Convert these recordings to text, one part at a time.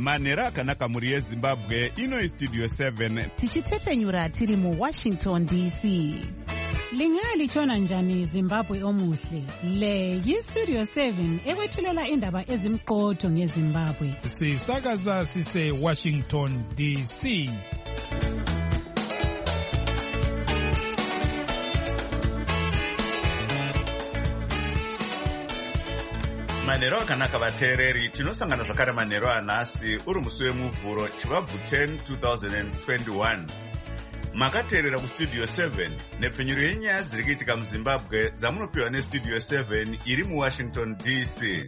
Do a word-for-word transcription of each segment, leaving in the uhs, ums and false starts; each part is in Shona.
manhero akanaka mhuri yezimbabwe. Ino Studio seven tichitefenyura tiri muWashington D C. Lingalitshona njani Zimbabwe omuhle? Le yiStudio seven ekwethulela indaba ezimqotho ngeZimbabwe. Sisakaza sise Washington D C. Manhero akanaka vateereri, tinosangana zvakare manhero anhasi uri musi wemuvhuro chivabvu ten twenty twenty-one. Makateerera kuStudio seven nepfenyuro yenyaya dziri kuitika muZimbabwe dzamunopiwa neStudio seven iri muWashington D C.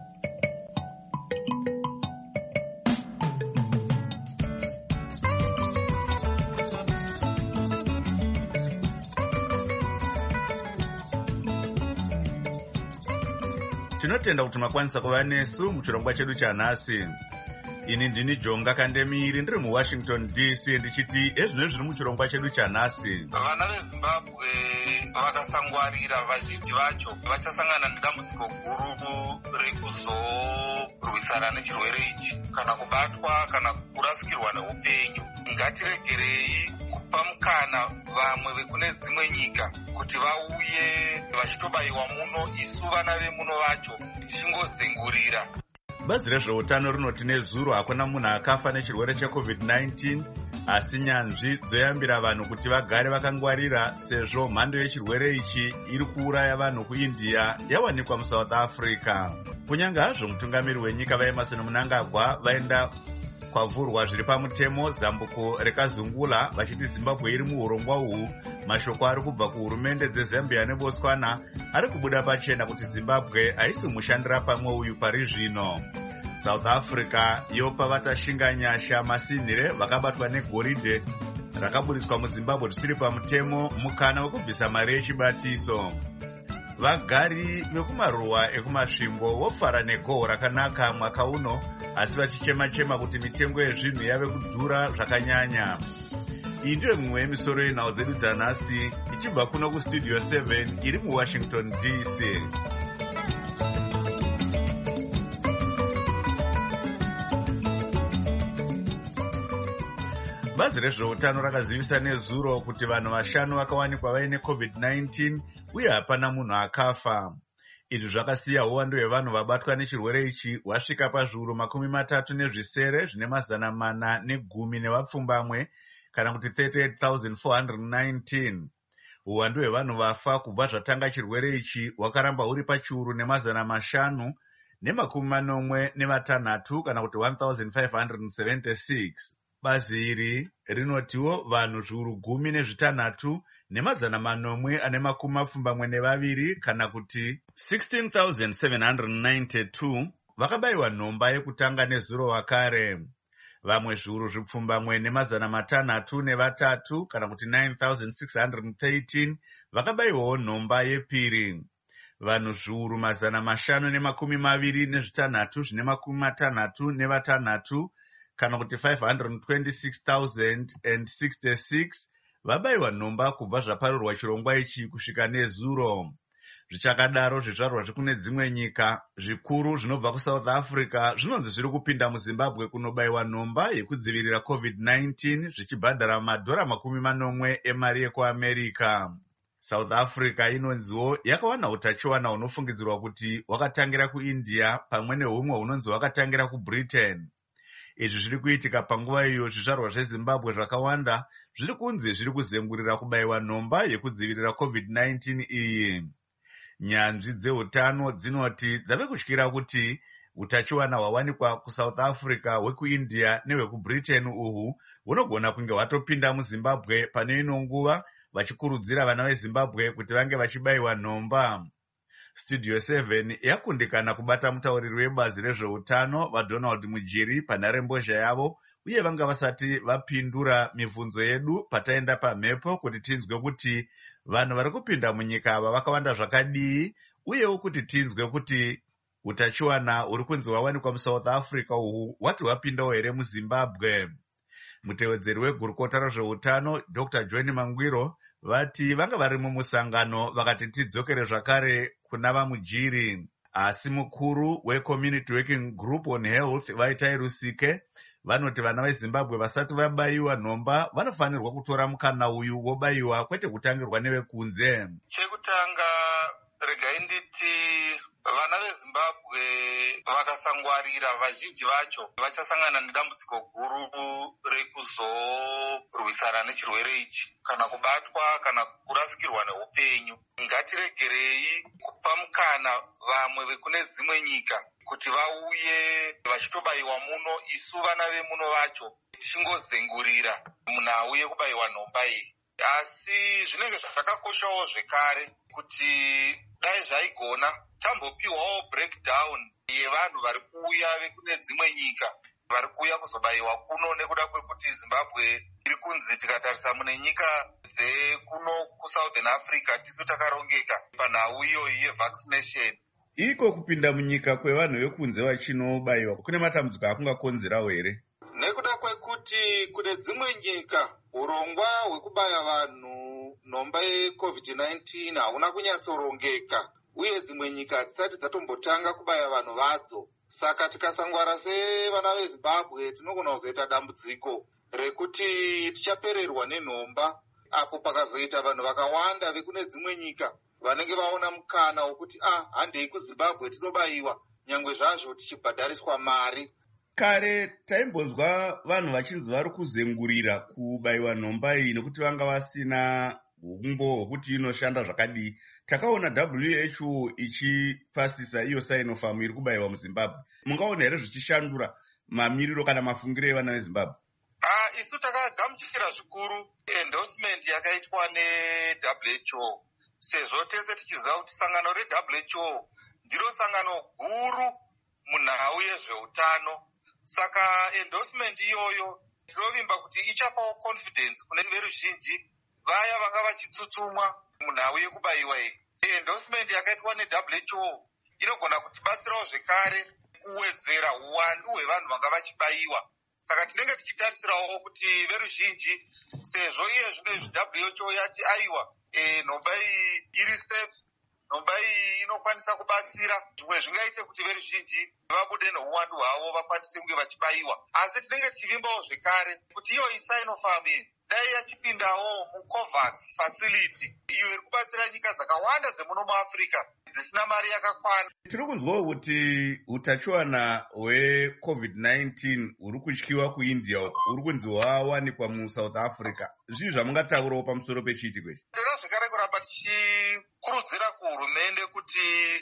Tinotenda kuti makwanisa kuva nesu muchirongwa chedu chanhasi. Ini ndini Jonga Kandemiri ndiri muWashington D C ndichiti ezvino zviri muchirongwa chedu chanhasi. Vana veZimbabwe vakasangwarira vazhinji vacho vachasangana nedambudziko guru rekuzorwisana nechirwere ichi kana kubatwa kana kurasikirwa neupenyu. Ngatiregerei kupa mukana vamwe vekune dzimwe nyika kuti vauye vachitobayiwa muno, isu vana vemuno vacho tichingozengurira. Bazi rezveutano rinoti nezuro hakuna munhu akafa nechirwere checovid nineteen, asi nyanzvi dzoyambira vanhu kuti vagare vakangwarira sezvo mhando yechirwere ichi iri kuuraya vanhu kuIndia yawanikwa muSouth Africa. Kunyange hazvo mutungamiri wenyika vaEmmerson Mnangagwa vaenda kwavhurwa zviri pamutemo zambuko rekazungula vachiti Zimbabwe iri muurongwa uhu, mashoko ari kubva kuhurumende dzeZambia neBotswana ari kubuda pachena kuti Zimbabwe haisi mushandira pamwe uyu pari zvino. South Africa yopa vatashinga nyasha masinhire vakabatwa negoridhe rakaburiswa muZimbabwe risiri pamutemo mukana wekubvisa mari yechibatiso. Vagari vekumaruwa ekumasvingo vofara negohwo rakanaka mwaka uno, asi vachichema-chema kuti mitengo yezvinhu yave kudhura zvakanyanya. Iyi ndiyo mimwe yemisoro yenhau dzedu dzanhasi ichibva kuno kuStudio seven iri muWashington D C. Bazi rezveutano rakazivisa nezuro kuti vanhu vashanu vakawanikwa vaine covid nineteen uye hapana munhu akafa. Izvi zvakasiya uwandu hwevanhu vabatwa nechirwere ichi wasvika pazviuru makumi matatu nezvisere zvine mazana mana negumi nevapfumbamwe kana kuti thirty-eight thousand four hundred nineteen. Uwandu hwevanhu vafa kubva zvatanga chirwere ichi wakaramba uri pachiuru nemazana mashanu nemakumi manomwe nevatanhatu kana kuti one thousand five hundred seventy-six. Bazi iri rinotiwo vanhu zviuru gumi nezvitanhatu nemazana manomwe ane makumi mapfumbamwe nevaviri kana kuti sixteen thousand seven hundred ninety-two vakabayiwa nhomba yekutanga nezuro wakare. Vamwe zviuru zvipfumbamwe nemazana matanhatu nevatatu kana kuti nine thousand six hundred thirteen vakabayiwawo nhomba yepiri. Vanhu zviuru mazana mashanu nemakumi maviri nezvitanhatu zvine makumi matanhatu nevatanhatu kana kuti five hundred twenty-six thousand sixty-six vabayiwa nhomba kubva zvaparurwa chirongwa ichi kusvika nezuro. Zvichakadaro zvizvarwa zvekune dzimwe nyika zvikuru zvinobva kuSouth Africa zvinonzi zviri kupinda muZimbabwe kunobayiwa nhomba yekudzivirira covid nineteen zvichibhadhara madhora makumi manomwe emari yekuAmerica. South Africa inonziwo yakawana utachiwana hunofungidzirwa kuti hwakatangira kuIndia pamwe nehumwe hunonzi hwakatangira kuBritain. Izvi zviri kuitika panguva iyo zvizvarwa zveZimbabwe zvakawanda zviri kunzi zviri kuzengurira kubayiwa nhomba yekudzivirira covid nineteen iyi. Nyanzvi dzeutano dzinoti dzave kutyira kuti utachiwana hwawanikwa kuSouth Africa hwekuIndia nehwekuBritain uhu hunogona kunge hwatopinda muZimbabwe pane ino nguva, vachikurudzira vana veZimbabwe kuti vange vachibayiwa nhomba. Studio seven yakundikana kubata mutauriri webazi rezveutano vaDonald Mujiri panharembozha yavo uye vanga vasati vapindura mibvunzo yedu pataenda pamhepo kuti tinzwe kuti vanhu vari kupinda munyika ava vakawanda zvakadii uyewo kuti tinzwe kuti utachiwana uri kunzi hwawanikwa muSouth Africa uhu hwati hwapindawo here muZimbabwe. Mutevedzeri wegurukota rezveutano Doctor John Mangwiro vati vanga vari mumusangano vakati tidzokere zvakare kuna vaMujiri. asi mukuru weCommunity Working Group on Health Vaitai Rusike vanoti vana veZimbabwe vasati vabayiwa nhomba vanofanirwa kutora mukana uyu vobayiwa kwete kutangirwa nevekunze. Chekutanga regai nditi vana veZimbabwe vakasangwarira vazhinji vacho vachasangana nedambudziko guru rekuzorwisana nechirwere ichi kana kubatwa kana kurasikirwa neupenyu. Ngatiregerei kupa mukana vamwe vekune dzimwe nyika kuti vauye vachitobayiwa muno, isu vana vemuno vacho tichingozengurira munhu auye kubayiwa nhomba iyi. Asi zvinenge zvakakoshawo zvekare kuti dai zvaigona tambopiwawo breakdown yevanhu vari kuuya vekune dzimwe nyika vari kuuya kuzobayiwa kuno, nekuda kwekuti Zimbabwe iri kunzi tikatarisa mune nyika dzekuno kuSouthern Africa tisu takarongeka panhau iyoyi yevaccination. Iko kupinda munyika kwevanhu vekunze vachinobayiwa kune matambudziko akungakonzerawo here? Nekuda kwekuti kune dzimwe nyika urongwa hwekubaya vanhu nhomba yeCovid nineteen hauna kunyatsorongeka, uye dzimwe nyika dzisati dzatombotanga kubaya vanhu vadzo. Saka tikasangwara sevana veZimbabwe tinogona kuzoita dambudziko rekuti tichapererwa nenhomba, apo pakazoita vanhu vakawanda vekune dzimwe nyika vanenge vaona mukana wokuti ah handei kuZimbabwe tinobayiwa, nyangwe zvazvo tichibhadhariswa mari. Kare taimbonzwa vanhu vachinzi vari kuzengurira kubayiwa nhomba iyi nekuti vanga vasina umbo hwokuti inoshanda zvakadii. Takaona W H O ichipasisa iyo Sinopharm iri kubayiwa muZimbabwe. Mungaona here zvichishandura mamiriro kana mafungiro evana veZimbabwe? Ah, isu takagamuchira zvikuru endorsement yakaitwa neW H O, sezvo tese tichiziva kuti sangano reW H O ndiro sangano guru munhau yezveutano. Saka endorsement iyoyo tinovimba kuti ichapawo confidence kune veruzhinji vaya vanga vachitsutsumwa munhau yekubayiwa iyi. Endorsement yakaitwa neW H O inogona kutibatsirawo zvekare kuwedzera uwandu hwevanhu vanga vachibayiwa. Saka tinenge tichitarisirawo kuti veruzhinji, sezvo iye zvino W H O yati aiwa e, nhomba iyi iri safe, nhomba iyi inokwanisa kubatsira, zvimwe zvingaite kuti veruzhinji vabude neuwandu hwavo vakwanise kunge vachibayiwa. Asi tinenge tichivimbawo zvekare kuti iyo iSinopharm iyi dai yachipindawo muCOVAX facility iyo iri kubatsira nyika dzakawanda dzemuno muAfrica dzisina mari yakakwana. Tiri kunzwawo kuti utachiwana hweCovid nineteen huri kutyiwa kuIndia huri kunzi hwawanikwa muSouth Africa. Zvii zvamungataurawo pamusoro pechiitiko ichi? Tinoda zvekare kuramba tichikurudzira kuhurumende kuti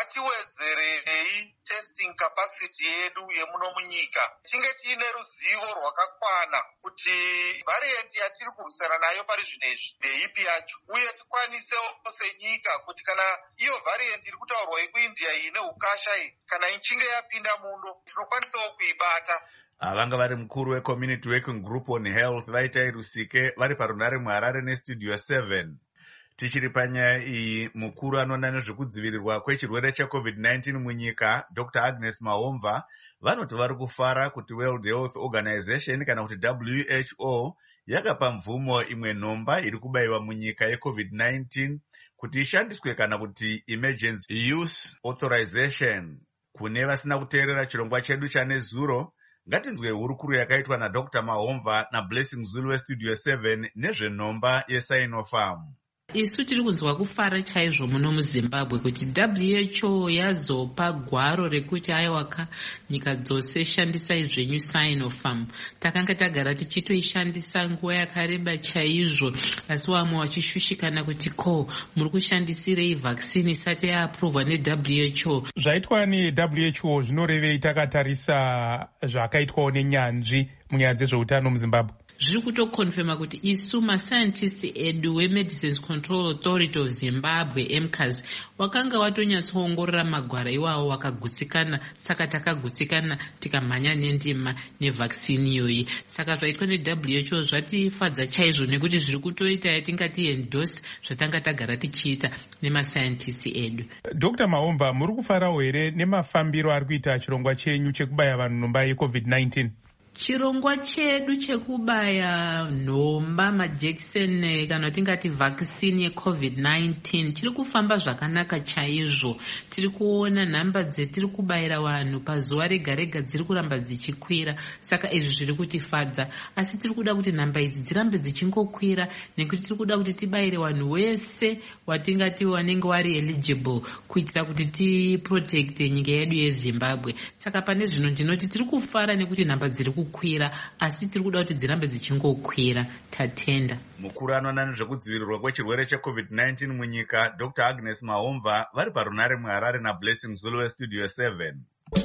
ngatiwedzerei testing capacity yedu yemuno munyika, tinge tiine ruzivo rwakakwana kuti variant yatiri kurwisana nayo pari zvinezvi ndeipi yacho, uye tikwanisewo senyika kuti kana iyo variant iri kutaurwa yekuIndia iyi neukasha iyi kana ichinge yapinda muno tinokwanisawo kuibata. Vanga vari mukuru weCommunity Working Group on Health Vaitai Rusike vari parunare muHarare neStudio seven. Tichiri panyaya iyi, mukuru anoona nezvekudzivirirwa kwechirwere cheCovid nineteen munyika Doctor Agnes Mahomva vanoti vari kufara kuti World Health Organization kana kuti W H O yakapa mvumo imwe nhomba iri kubayiwa munyika yeCovid nineteen kuti ishandiswe kana kuti Emergency Use Authorization. Kune vasina kuteerera chirongwa chedu chanezuro, ngatinzwe hurukuru yakaitwa naDoctor Mahomva naBlessing Zulu weStudio seven nezvenhomba yeSinopharm. Isu tiri kunzwa kufara chaizvo muno muZimbabwe kuti W H O yazopa gwaro rekuti aiwaka nyika dzose shandisai zvenyu Sinopharm. Takanga tagara tichitoishandisa nguva yakareba chaizvo, asi vamwe vachishushikana kuti ko muri kushandisirei vaccine isati yaaprovwa neW H O. Zvaitwa neW H O zvinorevei takatarisa zvakaitwawo nenyanzvi munyaya dzezveutano muZimbabwe? Zviri kutokonfirma kuti isu mascientists edu weMedicines Control Authority of Zimbabwe M C A S wakanga watonyatsoongorora magwara iwawo wakagutsikana, saka takagutsikana tikamhanya nendima nevaccine iyoyi. Saka zvaitwa neW H O zvatifadza chaizvo nekuti zviri kutoita yatingati endorse zvatanga tagara tichiita nemascientists edu. Doctor Mahomva, muri kufarawo here nemafambiro ari kuita chirongwa chenyu chekubaya vanhu nhomba yeCovid nineteen? chirongwa chedu chekubaya nhomba majekiseni kana tingati vhakisini yecovid nineteen chiri kufamba zvakanaka chaizvo. Tiri kuona nhamba dzetiri kubayira vanhu pazuva rega rega dziri kuramba dzichikwira, saka izvi zviri kutifadza. Asi tiri kuda kuti nhamba idzi dzirambe dzichingokwira nekuti tiri kuda kuti tibayire vanhu wese watingati wanenge wari eligible kuitira kuti tiprotecte nyika yedu yeZimbabwe. Saka pane zvino ndinoti tiri kufara nekuti nhamba dziri kukwira, asi tiri kuda kuti dzirambe dzichingokwira. Tatenda. Mukuru anoona nezvekudzivirirwa kwechirwere checovid nineteen munyika Doctor Agnes Mahomva vari parunare muHarare naBlessing Zulu weStudio seven.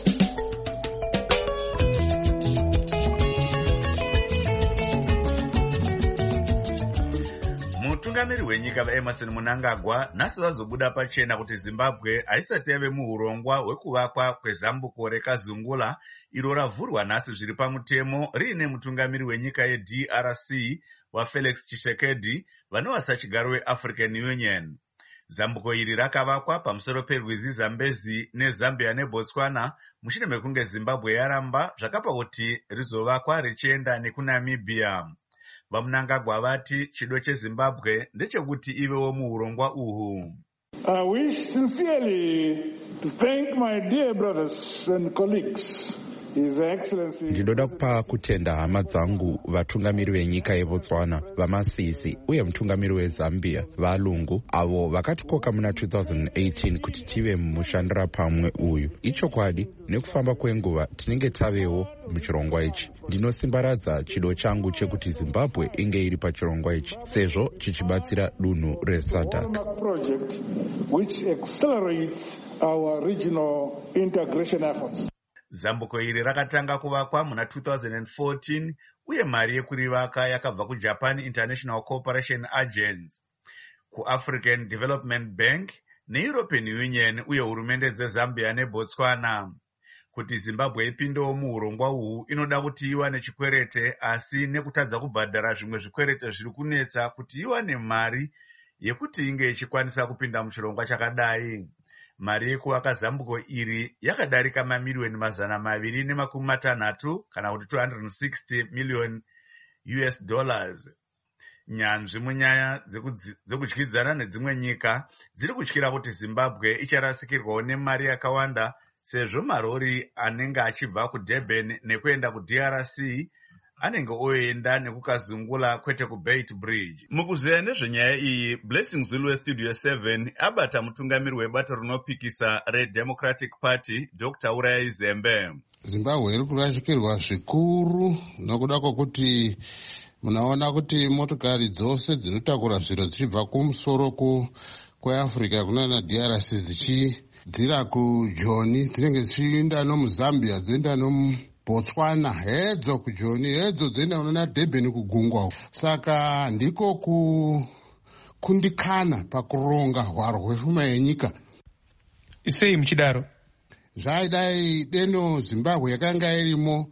Mutungamiri wenyika vaEmerson Mnangagwa nhasi vazobuda pachena kuti Zimbabwe haisati yave muurongwa hwekuvakwa kwezambuko rekazungula iro ravhurwa nhasi zviri pamutemo riine mutungamiri wenyika yeD R C waFelix Tshisekedi vanova sachigaro weAfrican Union. Zambuko iri rakavakwa pamusoro perwizi Zambezi neZambia neBotswana mushure mekunge Zimbabwe yaramba zvakapa kuti rizovakwa richienda nekuNamibia. Vamnangagwa vati chido cheZimbabwe ndechekuti ivewo muurongwa uhu. I wish sincerely to thank my dear brothers and colleagues. Ndinoda kupa kutenda hama dzangu vatungamiri venyika yeBotswana, vaMasisi uye mutungamiri weZambia vaLungu avo vakatikoka muna two thousand eighteen kuti tive mushandira pamwe uyu. Ichokwadi nekufamba kwenguva tinenge tavewo muchirongwa ichi. Ndinosimbaradza chido changu chekuti Zimbabwe inge iri pachirongwa ichi sezvo chichibatsira dunhu reSADC. Project which accelerates our regional integration efforts. Zambuko iri rakatanga kuvakwa muna two thousand fourteen uye mari yekurivaka yakabva kuJapan International Cooperation Agency, kuAfrican Development Bank neEuropean Union uye hurumende dzeZambia neBotswana. Kuti Zimbabwe ipindewo muurongwa uhu inoda kuti iwane chikwerete, asi nekutadza kubhadhara zvimwe zvikwerete zviri kunetsa kuti iwane mari yekuti inge ichikwanisa kupinda muchirongwa chakadai. Mari yekuvaka zambuko iri yakadarika mamiliyoni mazana maviri nemakumi matanhatu kana kuti two hundred sixty million U S dollars. Nyanzvi munyaya dzekudyidzana nedzimwe nyika dziri kutyira kuti Zimbabwe icharasikirwawo nemari yakawanda sezvo marori anenge achibva kuDurban nekuenda kuD R C anenge oenda nekukazungula kwete kuBeit Bridge. Mukuzeya nezvenyaya iyi, Blessing Zulu weStudio seven abata mutungamiri webato rinopikisa reDemocratic Party Doctor Uraya Zembe. Zimbabwe iri kurashikirwa zvikuru nokuda kwokuti munaona kuti motokari dzose dzinotakura zviro dzichibva kumusoro kweAfrica kunana D R C dzichidzira kuJoni dzinenge dzichienda nomuZambia dzoenda nomu Botswana hedzo kuJoni hedzo dzoenda unona Durban kugungwa. Saka ndiko kukundikana pakuronga hwaro hwepfuma yenyika. Sei muchidaro? Zvaidai deno Zimbabwe yakanga irimo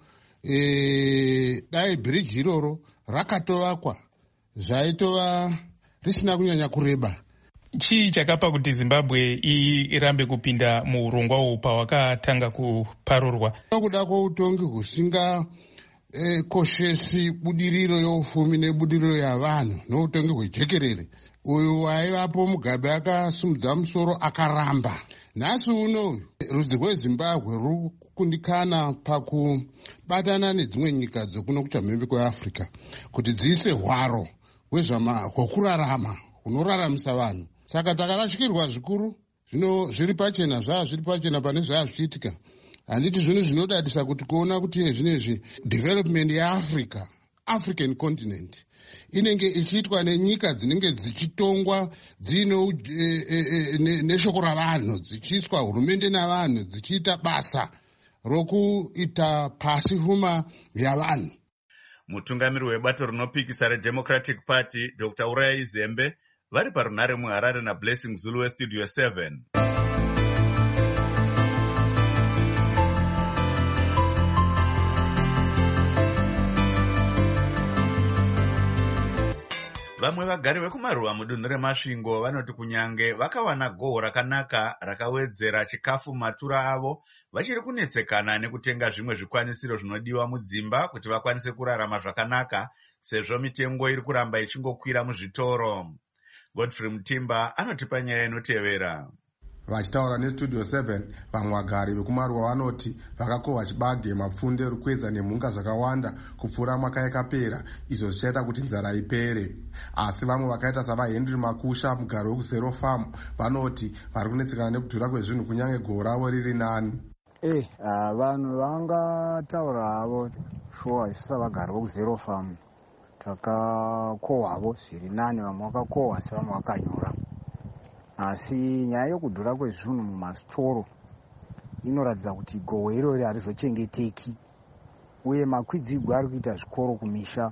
e, dai bridge iroro rakatovakwa zvaitova risina kunyanya kureba. Chii chakapa kuti Zimbabwe irambe kupinda muurongwa uhu pawakatanga kuparurwa? Nokuda kwoutongi husinga e, koshesi budiriro yeufumi nebudiriro yavanhu noutongi hwejekerere. Uyu waivapo Mugabe akasumudza musoro akaramba. Nhasi uno rudzi rweZimbabwe ruri kukundikana pakubatana nedzimwe nyika dzokuno kuchamhembe kweAfrica kuti dziise hwaro hwekurarama hunoraramisa vanhu. Saka takarashikirwa zvikuru, zvino zviri pachena, zvaa zviri pachena pane zvaa zvichiitika. Handiti zvinhu zvinodadisa kuti kuona kuti zvinezvi development yeAfrica, African continent, inenge ichiitwa nenyika dzinenge dzichitongwa dzino e, e, e, neshoko ravanhu, dzichiiswa hurumende navanhu, dzichiita basa rokuita pasi pfuma yavanhu. Mutungamiri webato rinopikisa reDemocratic Party Doctor Uraya Zembe vari parunare muHarare naBlessing Zulu weStudio seven. Vamwe vagari vekumaruwa mudunhu reMasvingo vanoti kunyange vakawana gohwo rakanaka rakawedzera chikafu matura avo, vachiri kunetsekana nekutenga zvimwe zvikwanisiro zvinodiwa mudzimba kuti vakwanise kurarama zvakanaka, sezvo mitengo iri kuramba ichingokwira muzvitoro. Godfrey Mutimba anotipa nyaya inotevera. Vachitaura nestudio seven, vamwe vagari vekumaruwa vanoti vakakohwa chibage, mapfunde, rukwedza nemhunga zvakawanda kupfuura mwaka yakapera, izvo zvichaita kuti nzara ipere. Asi vamwe vakaita savaHenry Makusha, mugari wekuzero farm, vanoti vari kunetsekana nekudhura kwezvinhu kunyange gohwo ravo riri nani. Eh, uh, vanhu vangataura havo shuwa isu savagari vekuzero farm takakohwavo zviri nani, vamwe vakakohwa asi vamwe vakanyura. Asi nyaya yokudhura kwezvinhu mumasitoro inoratidza kuti gohwo irori harizochengeteki, uye makwidzirwe ari kuita zvikoro kumisha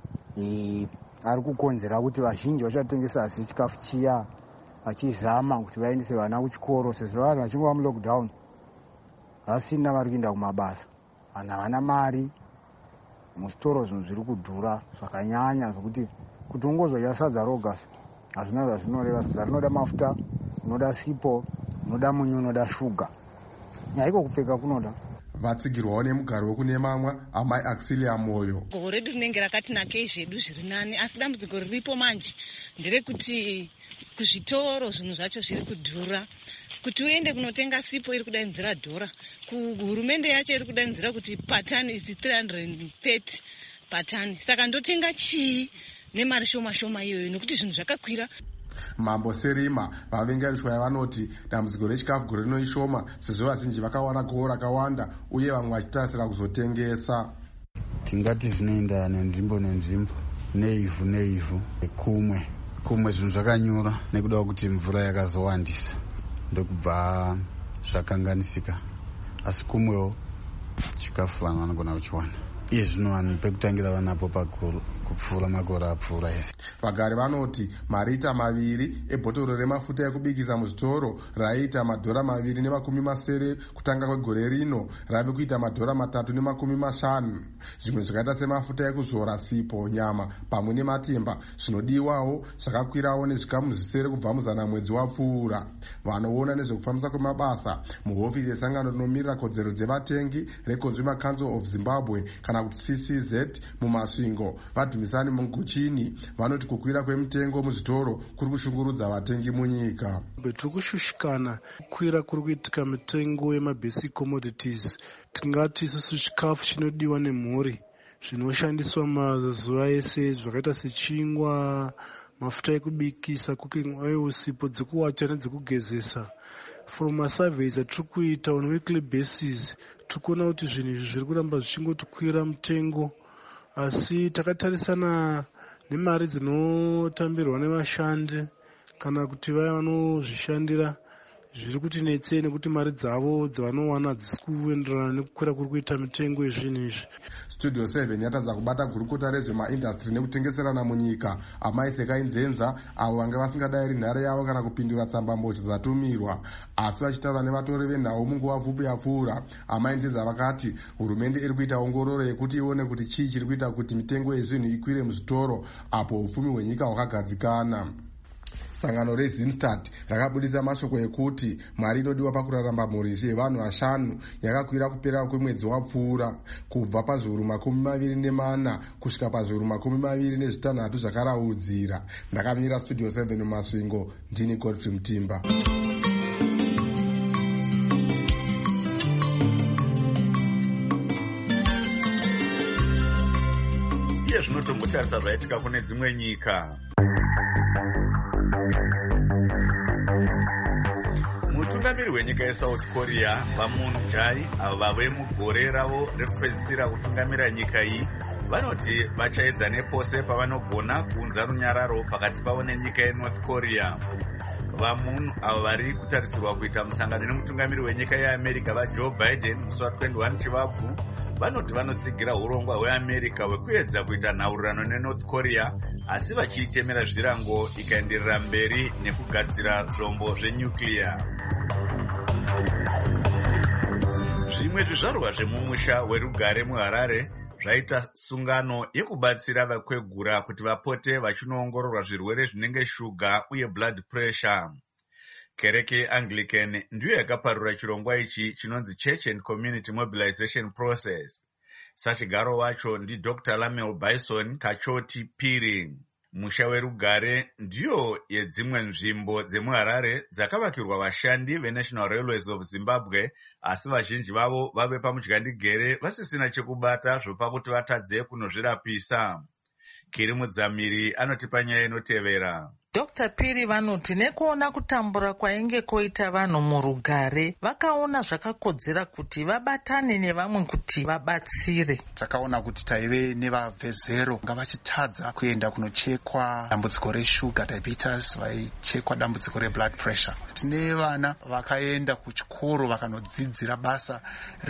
e, ari kukonzera kuti vazhinji vachatengesa zve chikafu chiya vachizama kuti vaendese vana kuchikoro, sezvo vanhu vachingova mulockdown vasina vari kuenda kumabasa, vanhu havana mari, musitoro zvinhu zviri kudhura zvakanyanya zvokuti kuti ungozodya sadza roga hazvina zvazvinoreva. Sadza rinoda mafuta, unoda sipo, unoda munyu, unoda shuga, nyaiko kupfeka kunoda. Vatsigirwawo nemugari wekunemamwa amai Axilia Moyo. Gohwo redu rinenge rakatinakei zvedu zviri nani, asi dambudziko riripo manje nderekuti kuzvitoro zvinhu zvacho zviri kudhura. Kuti uende kunotenga sipo iri kudaidzira dhora, kuhurumende yacho iri kudaidzira kuti patani is three hundred thirty patani. Saka ndotenga chii nemari shoma shoma iyoyo nekuti zvinhu zvakakwira. Mambo Serima, vavengerishwa vanoti dambudziko rechikafu gore rino ishoma, sezvo vazhinji vakawana gohwo rakawanda uye vamwe vachitarasira kuzotengesa. Tingati zvinoenda nenzvimbo nenzvimbo, neivhu neivhu, kumwe kumwe zvinhu zvakanyura nekuda kuti mvura yakazowandisa ndokubva zvakanganisika, asi kumwewo chikafu vanhu vanogona kuchiwana. Iye zvino vanhu pekutangira vanapo pakuru kupfuura makore apfuura ese. Vagari vanoti marita maviri ebhotoro remafuta ekubikisa muzvitoro raiita madhora maviri nemakumi masere kutanga kwegore rino rave kuita madhora matatu nemakumi mashanu. Zvimwe zvakaita semafuta ekuzora, sipo, nyama pamwe nematemba zvinodiwawo zvakakwirawo nezvikamu zvisere kubva muzana mwedzi wapfuura. Vanoona nezvekufambisa kwemabasa muhofisi yesangano rinomirira kodzero dzevatengi reConsumer Council of Zimbabwe kana kuti C C Z muMasvingo, Vadhumisani Munguchini, vanoti kukwira kwemitengo muzvitoro kuri kushungurudza vatengi munyika. Tiri kushushikana kukwira kuri kuitika mitengo yemabasic commodities. Tingati isusu chikafu chinodiwa nemhuri zvinoshandiswa mazuva ese zvakaita sechingwa, mafuta ekubikisa, cooking oil, sipo dzekuwacha nedzekugezesa. From a surveys atiri kuita on weekly basis, tiri kuona kuti zvinhu izvi zviri kuramba zvichingotikwira mutengo, asi takatarisana nemari dzinotambirwa nevashandi kana kuti vaya vanozvishandira, zviri kuti netsei nekuti mari dzavo dzavanowana dzisi kuenderana nekukwira kuri kuita mitengo yezvinhu izvi. Studio seven yatadza kubata gurukota rezvemaindastry nekutengeserana munyika amai Sekai Nzenza, avo vanga vasingadayiri nhare yavo kana kupindura tsamba mbozha dzatumirwa, asi vachitaura nevatori venhau munguva pfupi yapfuura. Amai Nzenza vakati hurumende iri kuita ongororo yekuti ione kuti chii chiri kuita kuti mitengo yezvinhu ikwire muzvitoro apo upfumi hwenyika hwakagadzikana. Sangano reZinstad rakabudisa mashoko ekuti mari inodiwa pakurarama mhuri yevanhu vashanu yakakwira kupera kwemwedzi wapfuura kubva pazviuru makumi maviri nemana kusvika pazviuru makumi maviri nezvitanhatu zvakaraudzira. Ndakamira Studio seven muMasvingo, ndini Godfrey Mutimba. Iye zvinotombotarisa zvaitika kune dzimwe nyika. Mutungamiri wenyika yeSouth Korea vaMoon Jae, avo vave mugore ravo rekupedzisira kutungamira nyika iyi, vanoti vachaedza nepose pavanogona kuunza runyararo pakati pavo nenyika yeNorth Korea. VaMoon, avo vari kutarisirwa kuita musangano nemutungamiri wenyika yeAmerica vaJoe Biden musi wa21 chivabvu, vanoti vanotsigira urongwa hweAmerica hwekuedza kuita nhaurirano neNorth Korea, asi vachiitemera zvirango ikaenderera mberi nekugadzira zvombo zvenyuclear. Zvimwe zvizvarwa zvemumusha werugare muHarare zvaita sungano yekubatsira vakwegura kuti vapote vachinoongororwa zvirwere zvinenge shuga uye blood pressure. Kereke yeAnglican ndiyo yakaparura chirongwa ichi chinonzi Church and Community Mobilization Process. Sachigaro wacho ndi Doctor Lamel Bison Kachoti Piri. Musha werugare ndiyo yedzimwe nzvimbo dzemuHarare dzakavakirwa vashandi veNational Railways of Zimbabwe, asi vazhinji vavo vave pamudyandigere vasisina chekubata zvopa kuti vatadze kunozvirapisa. Kiri Mudzamiri anotipa nyaya inotevera. Doctor Piri vanoti nekuona kutambura kwainge koita vanhu murugare vakaona zvakakodzera kuti vabatane nevamwe kuti vabatsire. Takaona kuti taive nevabvezero ngavachitadza kuenda kunochekwa dambudziko reshuga diabetes, vaichekwa dambudziko reblood pressure. Tine vana vakaenda kuchikoro vakanodzidzira basa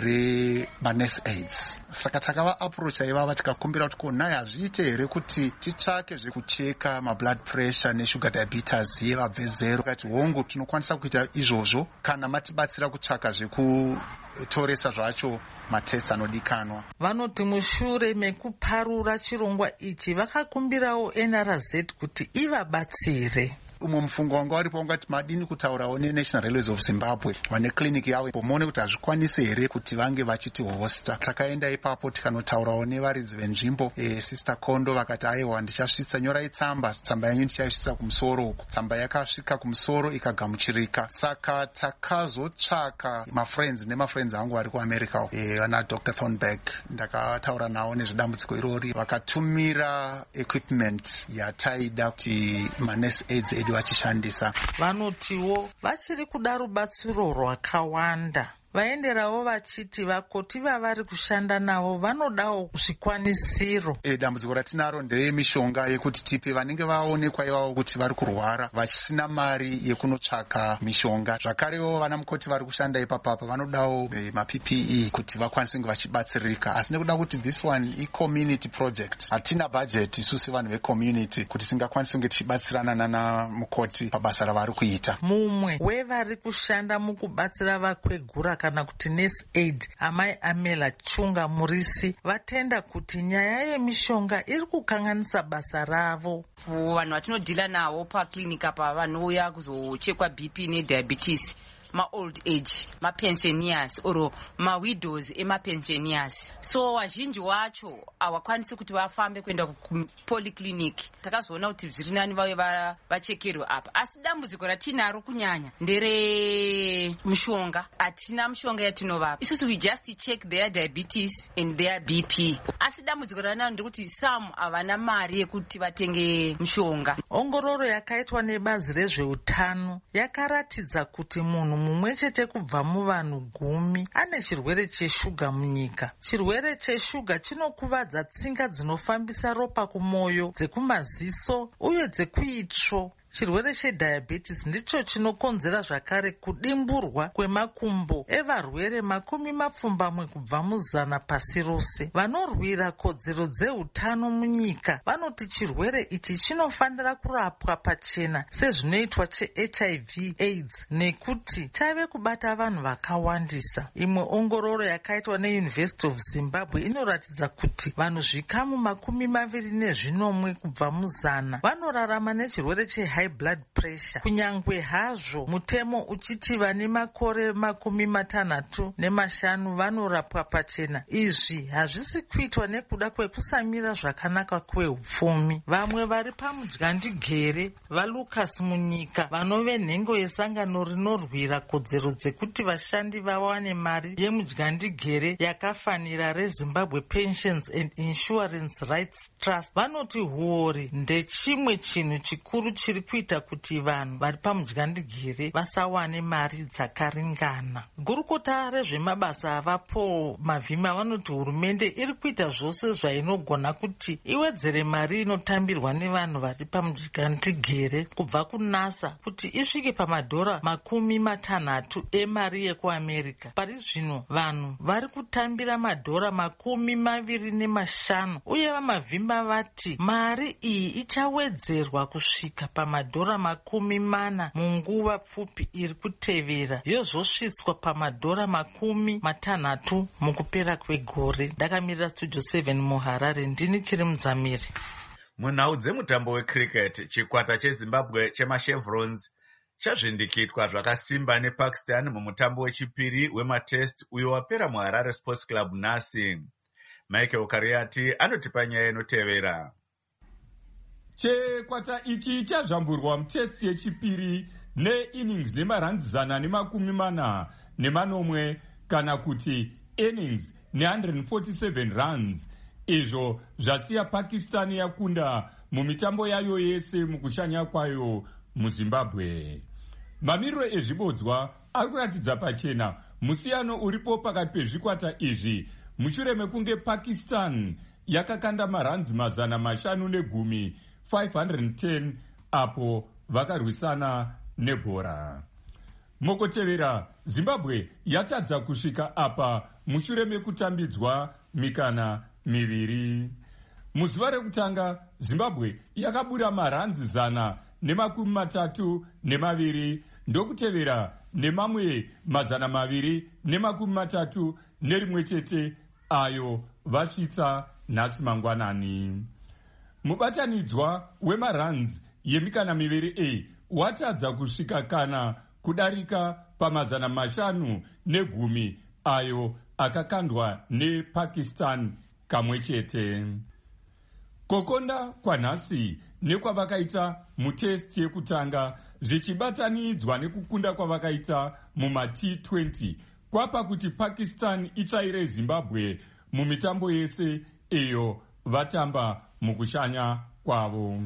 remanurse aids. Saka takava approach ivava tikakumbira kuti ko naye hazviite here kuti titsvake zvekucheka mablood pressure ne sugar diabetes yevabve zero. Kati hongu tinokwanisa kuita izvozvo kana matibatsira kutsvaka zvekutoresa zvacho matest anodikanwa. Vanoti mushure mekuparura chirongwa ichi vakakumbirawo N R Z kuti ivabatsire. Umwe mufungo wanga waripo wangati madini kutaurawo neNational Railways of Zimbabwe vane clinic yavo pomone kuti hazvikwanisi here kuti vange vachiti hosta. Takaenda ipapo tikanotaurawo nevaridzi venzvimbo e, Sister Kondo vakati aiwa ndichasvitsa nyorai tsamba, tsamba yanyu ndichaisvitsa kumusoro uko. Tsamba yakasvika kumusoro ikagamuchirika. Saka takazotsvaka mafriends nemafriends angu vari kuAmerica e, ana Doctor Thornberg ndakataura nawo nezvedambudziko irori vakatumira equipment yataida kuti manurse aids edu vachishandisa. Vanotiwo vachiri kuda rubatsiro rwakawanda. Vaenderawo vachiti vakoti vavari kushanda navo vanodawo zvikwanisiro. E, dambudziko ratinaro nderemishonga yekuti tipe vanenge vaonekwa ivavo kuti vari kurwara vachisina mari yekunotsvaka mishonga. Zvakarewo vana mukoti vari kushanda ipapapa vanodawo e, ma-P P E kuti vakwanise kunge vachibatsirika. Asi nekuda kuti this one i-community project hatina budget isusi vanhu vecommunity kuti tingakwanise kunge tichibatsirana nana mukoti pabasa ravari kuita. Mumwe wevari kushanda mukubatsira vakwegura kana kuti nurse aid amai Amela Chunga Murisi vatenda kuti nyaya yemishonga iri kukanganisa basa ravo. Vanhu vatinodhila navo paclinic apa vanouya kuzochekwa B P nediabetes, ma-old age, ma-pensioners or ma-widows ema-pensioners. So vazhinji wacho havakwanisi kuti vafambe kuenda kupolyclinic. Takazoona kuti zviri nani vave vachekerwe apa. Asi dambudziko ratinaro kunyanya ndere mishonga. Hatina mishonga yatinovapa. Isusu we just check their diabetes and their B P. Asi dambudziko ranaro ndekuti some havana mari yekuti vatenge mishonga. Ongororo yakaitwa nebazi rezveutano yakaratidza kuti munhu mumwe chete kubva muvanhu gumi ane chirwere cheshuga munyika. Chirwere cheshuga chinokuvadza tsinga dzinofambisa ropa kumoyo, dzekumaziso uye dzekuitsvo. Chirwere chediabetes ndicho chinokonzera zvakare kudimburwa kwemakumbo evarwere makumi mapfumbamwe kubva muzana pasi rose. Vanorwira kodzero dzeutano munyika vanoti chirwere ichi chinofanira kurapwa pachena sezvinoitwa cheH I V AIDS nekuti chave kubata vanhu vakawandisa. Imwe ongororo yakaitwa neUniversity of Zimbabwe inoratidza kuti vanhu zvikamu makumi maviri nezvinomwe kubva muzana vanorarama nechirwere che high blood pressure. Kunyangwe hazvo mutemo uchiti vane makore makumi matanhatu nemashanu vanorapwa pachena, izvi hazvisi kuitwa nekuda kwekusamira zvakanaka kwehupfumi. Vamwe vari pamudyandigere vaLucas munyika vanove nhengo yesangano rinorwira kodzero dzekuti vashandi vawane mari yemudyandigere yakafanira reZimbabwe Pensions and Insurance Rights Trust vanoti huori ndechimwe chinhu chikuru chiri kuita kuti vanhu vari pamudyandigere vasawane mari dzakaringana. Gurukota rezvemabasa avapo Mavhima vanoti hurumende iri kuita zvose zvainogona kuti iwedzere mari inotambirwa nevanhu vari pamudyandigere kubva kunasa kuti isvike pamadhora makumi matanhatu emari yekuAmerica. Pari zvino vanhu vari kutambira madhora makumi maviri nemashanu uye vaMavhima vati mari iyi ichawedzerwa kusvika pama pamadhora makumi mana munguva pfupi iri kutevera yozosvitswa pamadhora makumi matanhatu mukupera kwegore. Ndakamirira studio seven muharare, ndini Kiri Mudzamiri. Munhau dzemutambo wecricket, chikwata chezimbabwe chemashevrons chazvindikitwa zvakasimba nepakistan mumutambo wechipiri wematest uyo wapera muharare sports club nhasi. Michael Kariati anotipa nyaya inotevera. Chikwata ichi chazvamburwa mutest yechipiri neinnings nemaranzi zana nemakumi mana nemanomwe kana kuti innings ne one hundred forty-seven runs. Izvo zvasiya Pakistan yakunda mumitambo yayo yese mukushanya kwayo muZimbabwe. Mamiriro ezvibodzwa ari kuratidza pachena musiyano uripo pakati pezvikwata izvi mushure mekunge Pakistan yakakanda maranzi mazana mashanu negumi five hundred ten apo vakarwisana nebhora. Mokotevera, Zimbabwe yatadza kusvika apa mushure mekutambidzwa mikana miviri. Muzuva rekutanga, Zimbabwe yakabuda maranzi zana nemakumi matatu nemaviri, ndokutevera nemamwe mazana maviri nemakumi matatu nerimwe chete ayo vasvitsa nhasi mangwanani. Mubatanidzwa wemaranzi yemikana miviri a watadza kusvika kana kudarika pamazana mashanu negumi ayo akakandwa nePakistan kamwe chete. Kokonda kwanhasi nekwavakaita mutest yekutanga zvichibatanidzwa nekukunda kwavakaita muma T twenty kwapa kuti Pakistan itsvaire Zimbabwe mumitambo yese iyo vatamba mukushanya kwavo.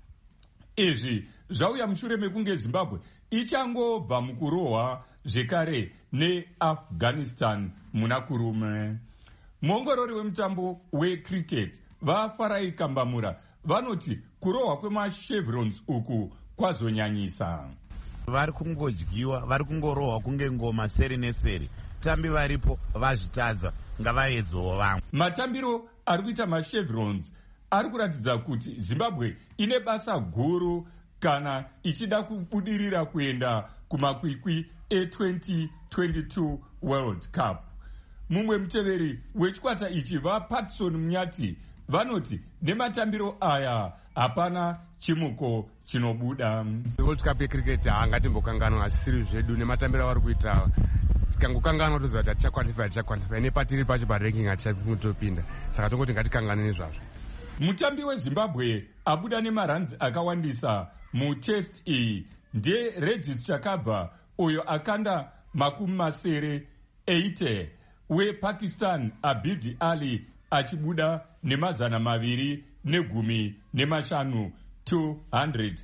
Izvi zvauya mushure mekunge Zimbabwe ichangobva mukurohwa zvekare neAfghanistan muna kurume. Muongorori wemutambo wecricket vaFarai Kambamura vanoti kurohwa kwemashevrons uku kwazonyanyisa. Vari kungodyiwa, vari kungorohwa kunge ngoma seri neseri. Tambi varipo vazvitadza, ngavaedzowo vamwe. Matambiro ari kuita mashevrons ari kuratidza kuti Zimbabwe ine basa guru kana ichida kubudirira kuenda kumakwikwi e-twenty twenty-two World Cup. Mumwe muteveri wechikwata ichi vaPatson Munyati vanoti nematambiro aya hapana chimuko chinobuda. World Cup yecricket haangatimbokanganwa asiri zvedu nematambiro avari kuita. Tikangokanganwa toziva kuti tichakwalify tichakwalify nepatiri pacho paranking hatichakutopinda. Saka tongoti ngatikanganwe zvazvo. Mutambi weZimbabwe abuda nemaranzi akawandisa mutest iyi ndeRegis Chakabva uyo akanda makumi masere eighty wePakistan Abidi Ali achibuda nemazana maviri negumi nemashanu two hundred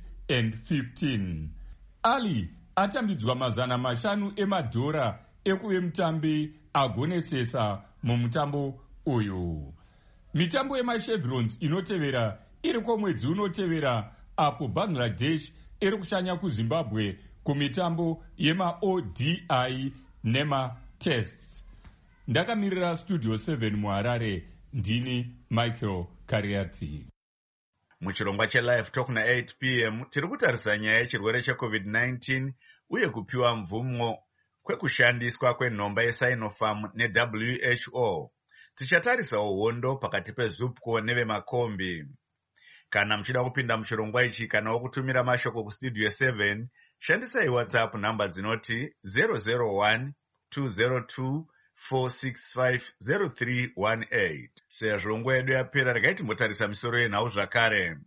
fifteen. Ali atambidzwa mazana mashanu emadhora ekuve mutambi agonesesa mumutambo uyu. Mitambo yemashevrons inotevera iri kwomwedzi unotevera apo Bangladesh iri kushanya kuZimbabwe kumitambo yema-O D I nema-tests. Ndakamirira studio seven muHarare, ndini Michael Kariati. Muchirongwa cheLive Talk na eight p m tiri kutarisa nyaya yechirwere checovid nineteen uye kupiwa mvumo kwekushandiswa kwenhomba yeSinopharm neW H O. Tichatarisawo hondo pakati peZupco nevemakombi. Kana muchida kupinda muchirongwa ichi kana wokutumira mashoko kustudio seven, shandisai WhatsApp namba dzinoti zero zero one two zero two four six five zero three one eight. Sezvo nguva yedu yapera, regai timbotarisa misoro yenhau zvakare.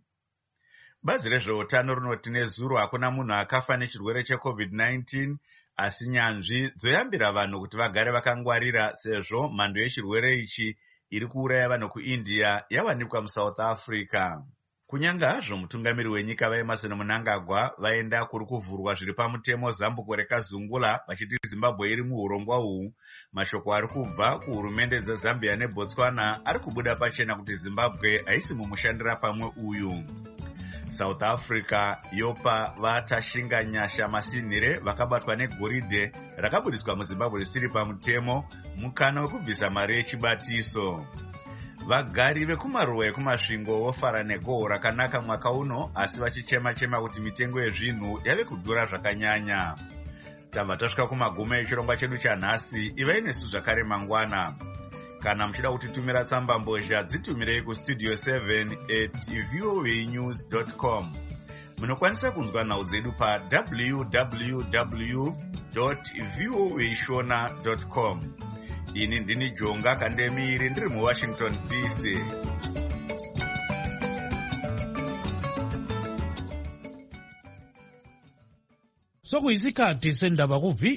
Bazi rezveutano rinoti nezuro hakuna munhu akafa nechirwere checovid nineteen, asi nyanzvi dzoyambira vanhu kuti vagare vakangwarira sezvo mhando yechirwere ichi iri kuuraya vanhu kuIndia yawanikwa muSouth Africa. Kunyanga hazvo mutungamiri wenyika vaEmmerson Mnangagwa vaenda kuri kuvhurwa zviri pamutemo zambuko rekazungula vachiti Zimbabwe iri muurongwa uhu, mashoko ari kubva kuhurumende dzeZambia neBotswana ari kubuda pachena kuti Zimbabwe haisi mumushandira pamwe uyu. South Africa yopa vatashinga nyasha masinhire vakabatwa negoridhe rakabudiswa muZimbabwe risiri pamutemo mukana wekubvisa mari yechibatiso. vagari vekumaruwa ekumasvingo vofara negohwo rakanaka mwaka uno, asi vachichema-chema kuti mitengo yezvinhu yave kudhura zvakanyanya. Tabva tasvika kumagumo echirongwa chedu chanhasi. Ivai nesu zvakare mangwana. Kana muchida kutitumira tsamba mbozha, dzitumirei kustudio seven at voa news dot com. Munokwanisa kunzwa nhau dzedu pa w w w dot voa shona dot com. Ini ndini Jonga Kandemiri, ndiri muWashington D C. Sokuyisikhathi sendaba ku V